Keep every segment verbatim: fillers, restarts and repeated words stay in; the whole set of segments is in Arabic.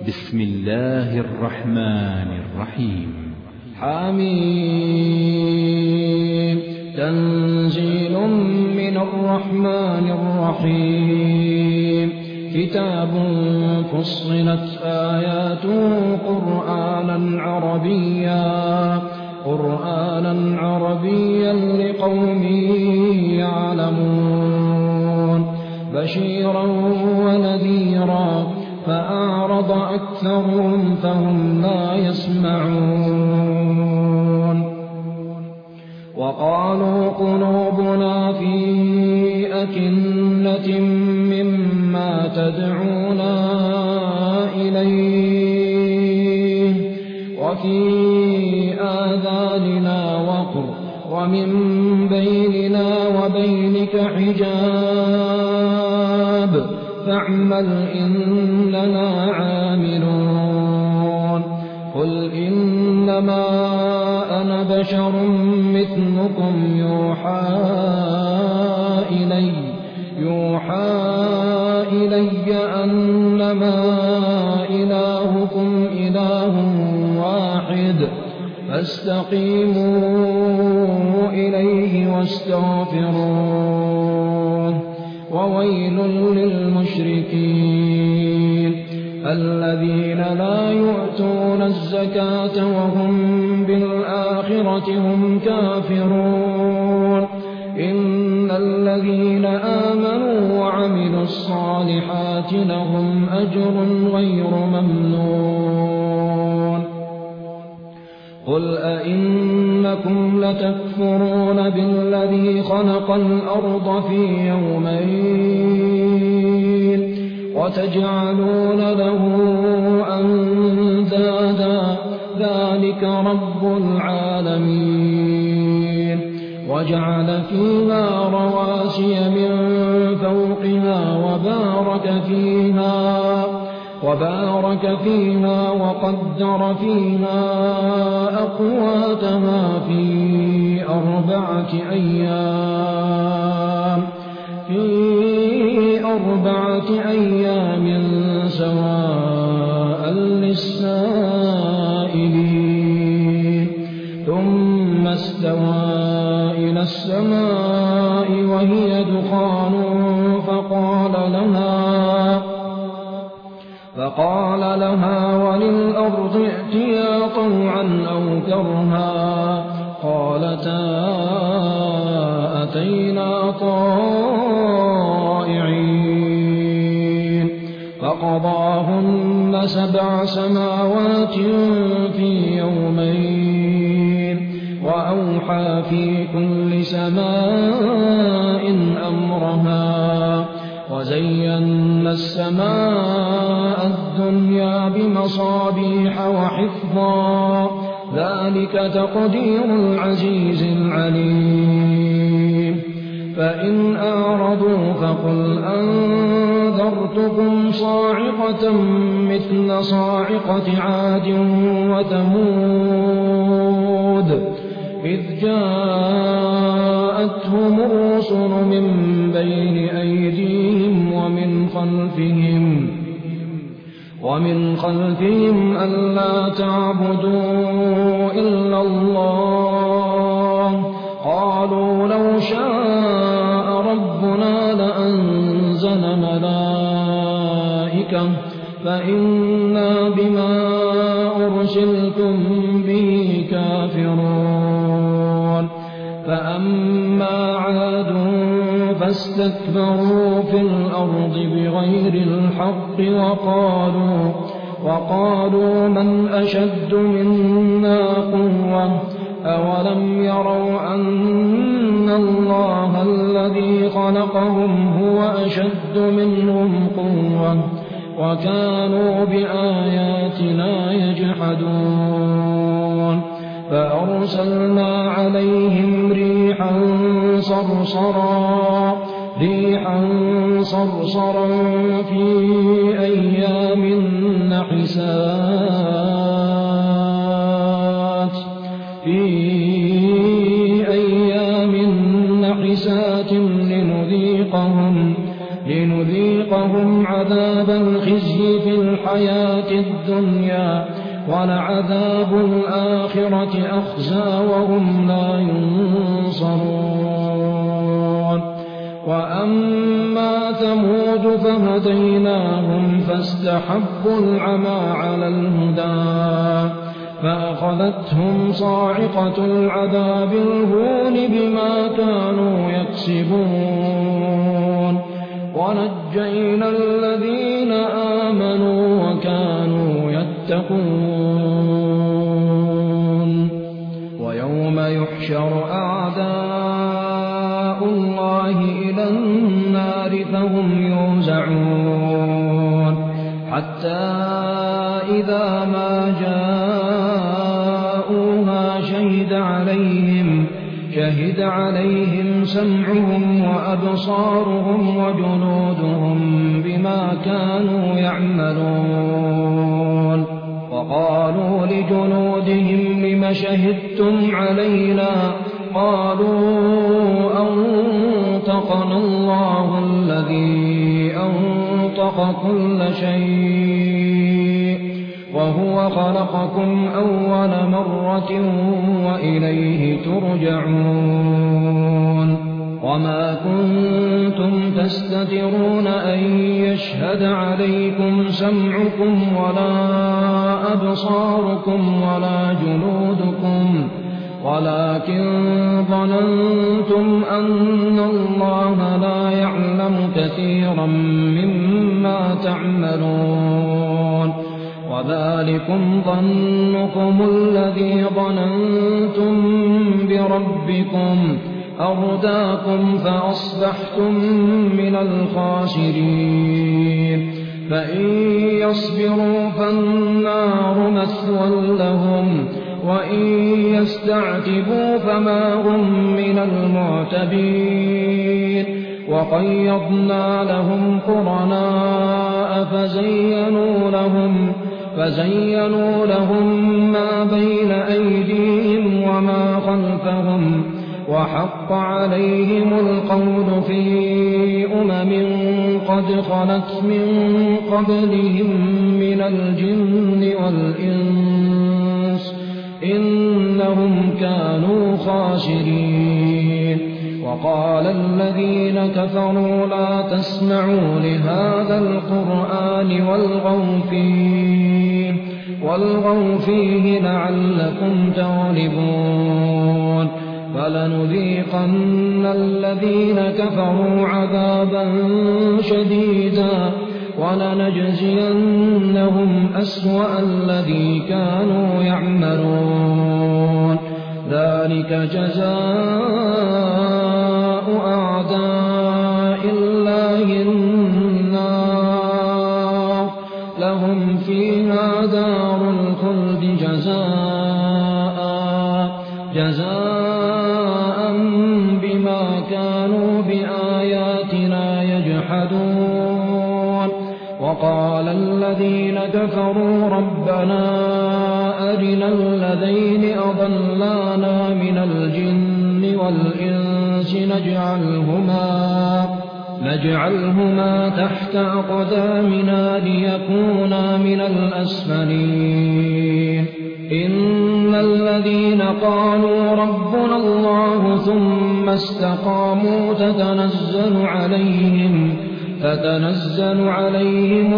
بسم الله الرحمن الرحيم. حميم. تنزيل من الرحمن الرحيم. كتاب فصلت آياته قرآنا عربيا قرآنا عربيا لقوم يعلمون بشيرا ونذيرا فأعرض أكثرهم فهم لا يسمعون. وقالوا قلوبنا في أكنة مما تدعونا إليه وفي آذاننا وقر ومن بيننا وبينك حجاب فاعمل إننا عاملون. قل إنما أنا بشر مثلكم يوحى إلي يوحى إلي أنما إلهكم إله واحد فاستقيموا إليه واستغفروه. وويل للمشركين الذين لا يؤتون الزكاة وهم بالآخرة هم كافرون. إن الذين آمنوا وعملوا الصالحات لهم أجر غير ممنون. قل أئنكم لتكفرون بالذي خلق الأرض في يومين وتجعلون له أندادا ذلك رب العالمين. وجعل فيها رواسي من فوقها وبارك فيها وبارك فيها وقدر فيها أقواتها في أربعة أيام في أربعة أيام سواء للسائلين. ثم استوى إلى السماء وهي دخان فقال لها فقال لها وللأرض ائتيا طوعا أو كرها قالتا أتينا طائعين. فقضاهن سبع سماوات في يومين وأوحى في كل سماء أمرها وزينا السماء الدنيا بمصابيح وحفظا ذلك تقدير العزيز العليم. فإن أعرضوا فقل أنذرتكم صاعقة مثل صاعقة عاد وثمود إذ جاءتهم الرسل من بين أيديهم ومن خلفهم ومن خلفهم ألا تعبدوا إلا الله قالوا لو شاء ربنا لأنزل ملائكة فإنا بما أرسلتم به كافرون. فأما عاد فاستكبروا في الأرض بغير الحق وقالوا وقالوا من أشد منا قوة أولم يروا أن الله الذي خلقهم هو أشد منهم قوة وكانوا بآياتنا يجحدون. فأرسلنا عليهم ريحا صرصرا ريحا صرصرا في أيام نحسات في أيام نحسات لنذيقهم لنذيقهم لنذيقهم عذاب الخزي في الحياة الدنيا ولعذاب الآخرة أخزى وهم لا ينصرون. وأما ثمود فهديناهم فاستحبوا العمى على الهدى فأخذتهم صاعقة العذاب الهون بما كانوا يكسبون ونجينا الذين آمنوا وكانوا يتقون. ويوم يحشر أعداء الله إلى النار فهم يوزعون حتى إذا ما جاءوها شهد عليهم شهد عليهم سمعهم وأبصارهم وجنودهم بما كانوا يعملون. وقالوا لجنودهم لم شهدتم علينا قالوا أنطقنا الله الذي أنطق كل شيء وهو خلقكم أول مرة وإليه ترجعون. وما كنتم تستترون أن يشهد عليكم سمعكم ولا أبصاركم ولا جلودكم ولكن ظننتم أن الله لا يعلم كثيرا مما تعملون. وذلكم ظنكم الذي ظننتم بربكم أرداكم فأصبحتم من الخاسرين. فإن يصبروا فالنار مثوى لهم وإن يستعتبوا فما هم من المعتبين. وقيضنا لهم قرناء فزينوا لهم فزينوا لهم ما بين أيديهم وما خلفهم وحق عليهم القول في أمم قد خلت من قبلهم من الجن والإنس إنهم كانوا خاسرين. وقال الذين كفروا لا تسمعوا لهذا القرآن والغوا فيه, والغوا فيه لعلكم تغلبون. فلنذيقن الذين كفروا عذابا شديدا ولنجزينهم أسوأ الذي كانوا يعملون. ذلك جزاء أعداء الله النار لهم فيها دار الخلد جزاء جزاء بما كانوا بآياتنا يجحدون. وقال الذين كفروا ربنا أرنا الذين أضلانا من الجن والإنس نجعلهما, نجعلهما تحت أقدامنا ليكونا من الأسفلين. إن الذين قالوا ربنا الله ثم استقاموا تتنزل عليهم تتنزل عليهم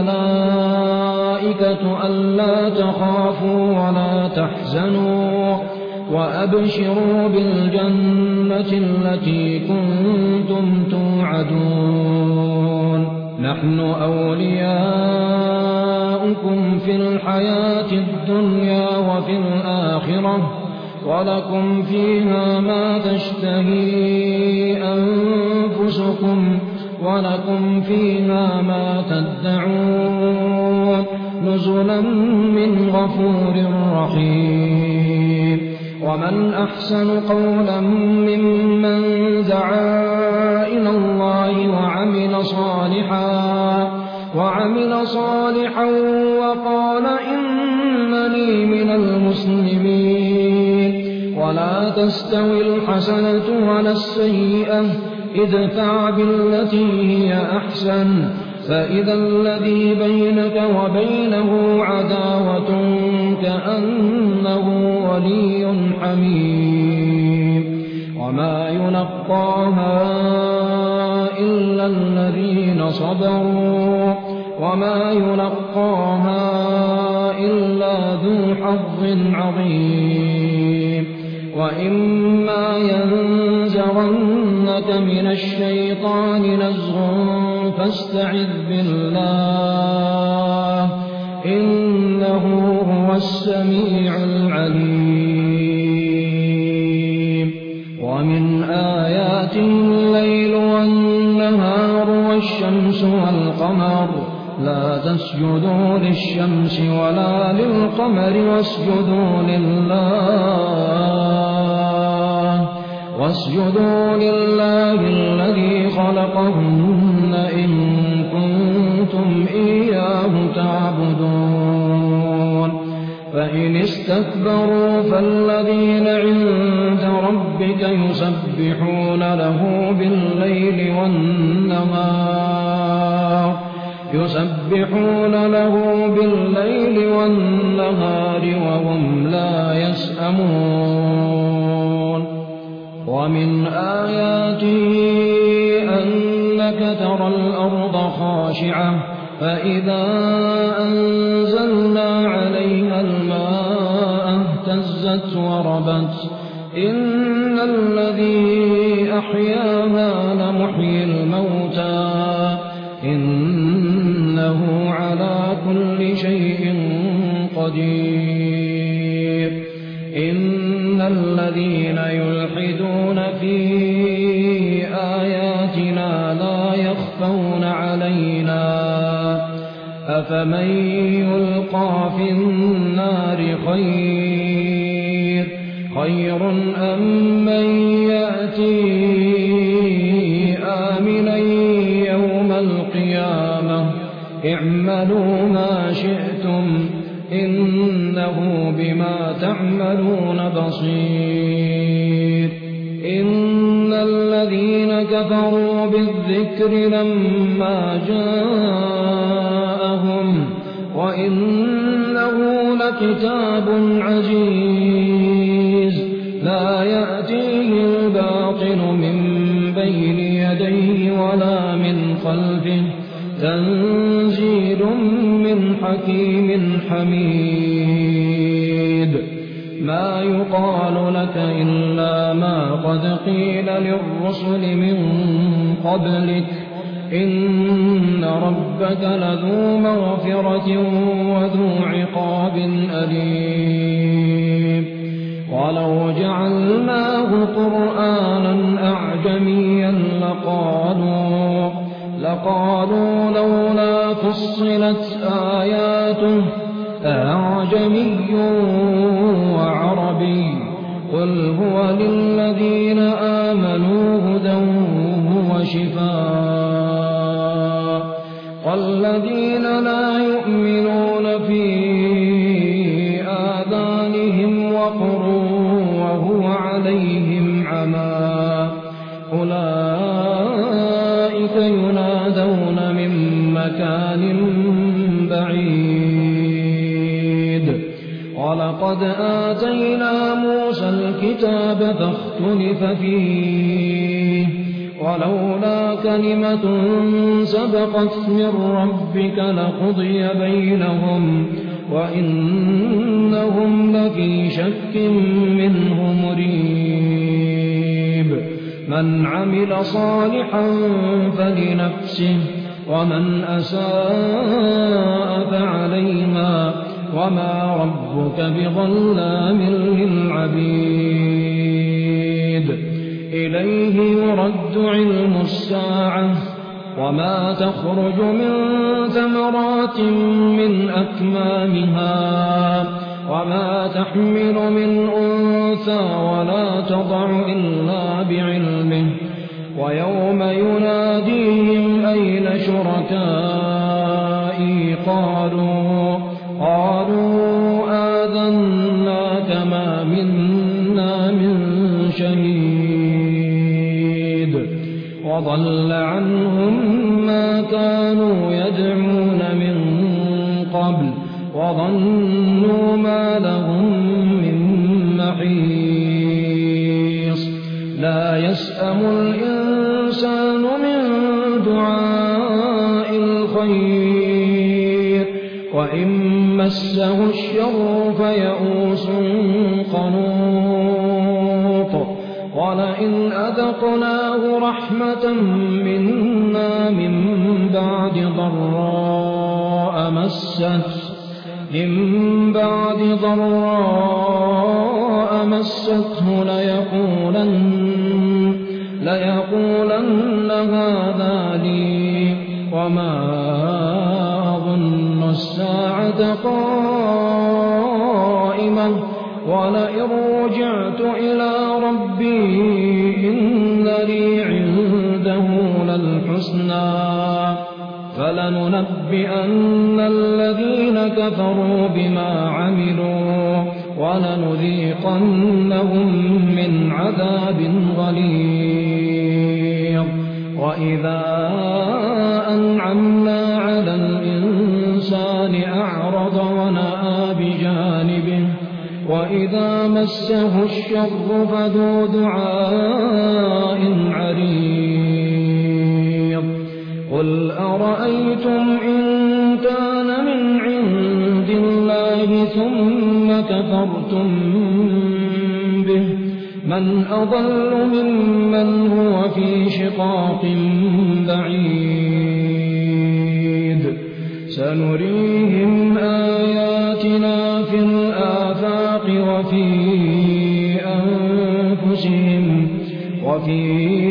الملائكة ألا تخافوا ولا تحزنوا وأبشروا بالجنة التي كنتم توعدون. نحن أولياؤكم في الحياة الدنيا وفي الآخرة ولكم فيها ما تشتهي أنفسكم ولكم فيها ما تدعون نزلا من غفور رحيم. ومن أحسن قولا ممن دعا إلى الله وعمل صالحا وعمل صالحا وقال إنني من المسلمين. ولا تستوي الحسنة ولا السيئة ادفع بالتي هي أحسن فإذا الذي بينك وبينه عداوة كأنه ولي حميم وما يلقاها إلا الذين صبروا وما يلقاها إلا ذو حظ عظيم وإما ينزغنك من الشيطان نزغ فاستعذ بالله إنه هو السميع العليم ومن آياته الليل والنهار والشمس والقمر لا تسجدوا للشمس ولا للقمر واسجدوا لله واسجدوا لله الذي خلقهن إن كنتم إياه تعبدون فإن استكبروا فالذين عند ربك يسبحون له بالليل والنهار يسبحون له بالليل والنهار وهم لا يسأمون ومن آياته أنك ترى الأرض خاشعة فإذا أنزلنا عليها الماء اهتزت وربت إن الذي أحياها لمحيي الموتى إنه على كل شيء قدير إن الذين يلحدون في آياتنا لا يخفون علينا أفمن يلقى في النار خير خير أم من يأتي آمنا يوم القيامة اعملوا ما شئتم إنه بما تعملون بصير إن الذين كفروا بالذكر لما جاءهم وإنه لكتاب عزيز لا يأتيه الباطل من بين يديه ولا من خلفه تنزيل من حكيم حميد ما يقال لك إلا ما قد قيل للرسل من قبلك إن ربك لذو مغفرة وذو عقاب أليم ولو جعلناه قرآنا أعجميا لقالوا لقالوا لولا فصلت آياته أعجمي وعربي قل هو للذين آمنوا هدى وشفاء والذين لا يؤمنون في آذانهم وقر وهو عليهم عمى أولئك ينادون من مكان بعيد ولقد آتينا موسى الكتاب فاختلف فيه ولولا كلمة سبقت من ربك لقضي بينهم وإنهم لفي شك منه مريب من عمل صالحا فلنفسه ومن أساء فعليها وما ربك بظلام للعبيد إليه يرد علم الساعة وما تخرج من ثمرات من أكمامها وما تحمل من أنثى ولا تضع إلا بعلمه ويوم يناديهم أين شركائي قالوا قالوا آذناك ما منا من شهيد وضل عنهم ما كانوا وظنوا ما لهم من محيص لا يسأم الإنسان من دعاء الخير وإن مسه الشر فيئوس قنوط ولئن أذقناه رحمة منا من بعد ضراء مسته من بعد ضراء مسته ليقولن ليقولن هذا لي وما أظن الساعة قائمة ولئن رجعت إلى ربي إن لي عنده للحسنى فلننبئن الذين كفروا بما عملوا ولنذيقنهم من عذاب غليظ وإذا أنعمنا على الإنسان أعرض ونأى بجانبه وإذا مسه الشر فذو دعاء عريض قل أرأيتم إن كان من عند الله ثم كفرتم به من أضل ممن هو في شقاق بعيد سنريهم آياتنا في الآفاق وفي أنفسهم وفي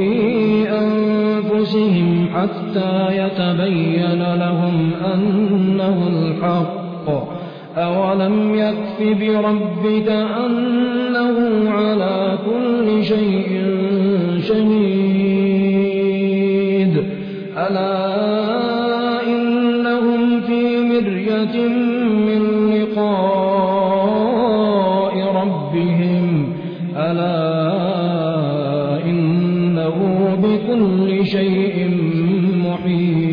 أنفسهم حتى يتبين لهم أنه الحق أولم يكف بربك أنه على كل شيء شهيد ألا إنهم في مرية من لقاء ربهم ألا إنه بكل شيء محيط